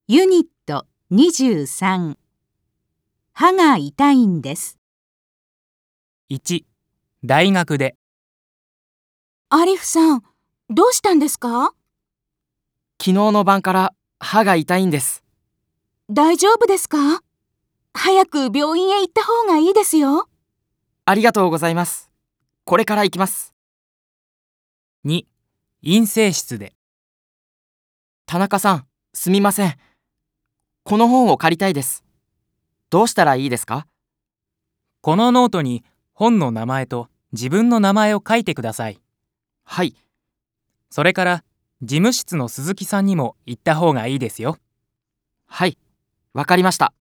ユニット23歯が痛いんです。 1、大学で。 アリフさん、どうしたんですか？ 昨日の晩から歯が痛いんです。 大丈夫ですか？早く病院へ行った方がいいですよ。 ありがとうございます。これから行きます。 2、陰性室で。 田中さん、すみません。この本を借りたいです。どうしたらいいですか？ このノートに本の名前と自分の名前を書いてください。 はい、 それから事務室の鈴木さんにも言った方がいいですよ。 はい、わかりました。